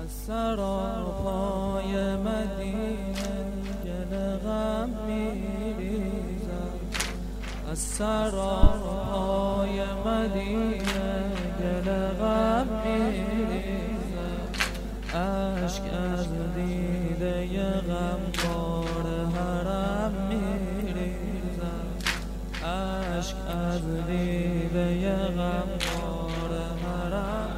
از سراپای مدینه گل غم میریزم، از سراپای مدینه گل غم میریزم، اشک از دیده غمخوار حرم میریزم، اشک از دیده غمخوار حرم،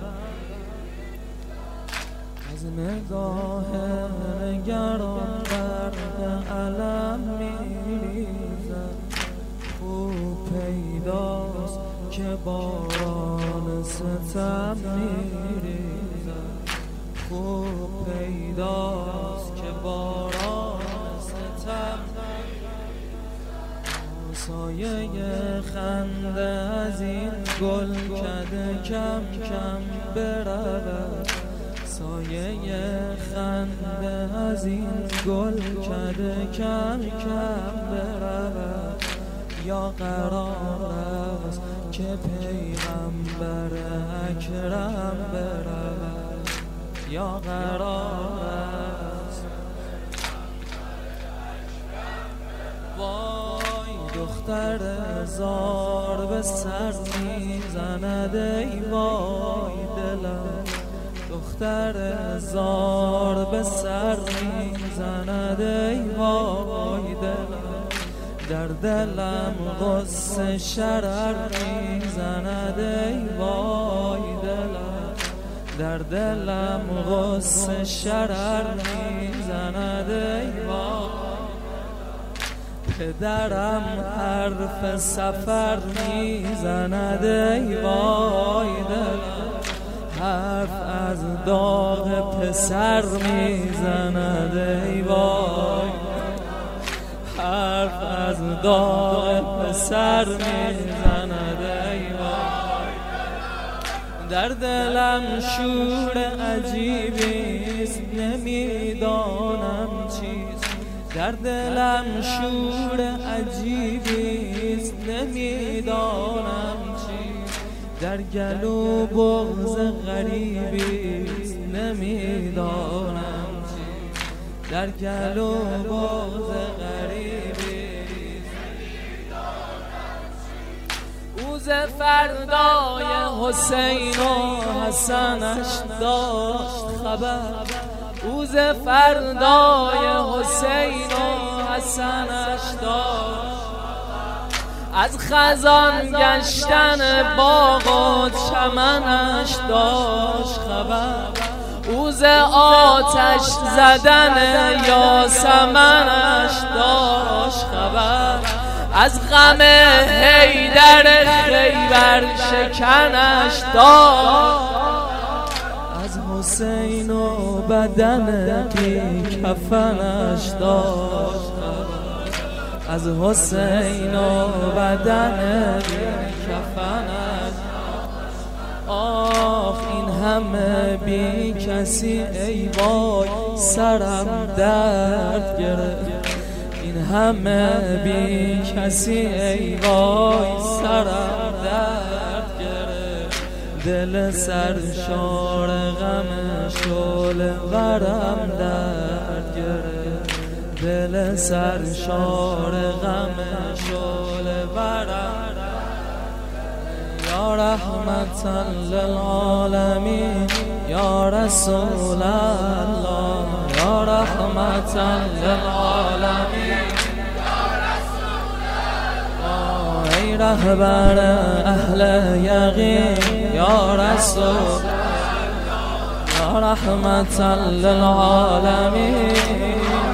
از نگاه نگران برق علم میریزم، خوب پیداست که باران ستم میریزم، خوب پیداست که باران ستم، سایه خنده از این گل کده کم کم برود، سایه خنده از این گل کده کم کم برود، یا قرار است که پیغمبر اکرم برود، یا قرار است وای دختر زار به سر میزند ای وای دلم، دختر زار به سر میزند ای وای دلم، در دلم غصه شرر میزند ای وای دلم، در دلم غصه شرر میزند ای وای، پدرم حرف سفر میزند ای وای دلم، حرف از داغ پسر میزند ای وای، حرف از داغ پسر میزند ای وای، در دلم شور عجیبیست نمیدانم چیست، در دلم شور عجیبیست نمیدانم چیست، در گلو بغض غریبیست نمیدانم چیست، در گلو بغض غریبیست نمیدانم چیست، او ز فردای حسین و حسنش داشت خبر، او ز فردای حسین و حسنش داشت، از خزان گشتن باغ و چمنش داشت خبر، او ز آتش زدن یاسمنش داشت خبر، از غم حیدر خیبر شکنش داشت، از حسین و بدن بی کفنش داشت خبر، از حسین و بدن بی کفنش، آخ این همه بی کسی ای وای سرم درد گرفت، این همه بی کسی ای وای سرم درد گرفت، دل سرشار غم شعله ورم درد گرفت، دل سرشار غم شعله ورم، یا رحمتا للعالمین یا رسول الله، یا رحمتا للعالمین یا رسول الله، ای رهبر اهل یقین یا رسول الله، یا رحمتا للعالمین،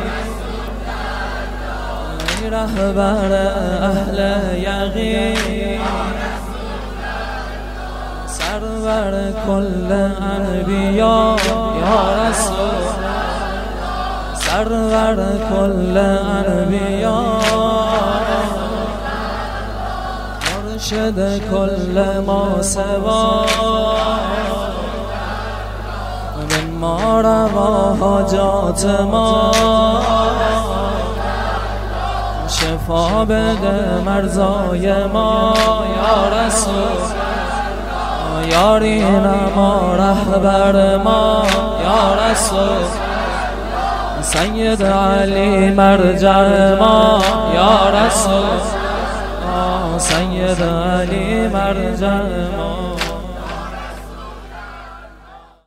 ای رهبر اهل یقین، سرور کل انبیا یا رسول، سرور کل انبیا، مرشد کل ما سوا، ما روا حاجات ما، شفا بده مرزای ما یا رسول، یاری نما رهبر ما یا یا رسول سید علی مرجع ما یا رسول سید علی مرجع ما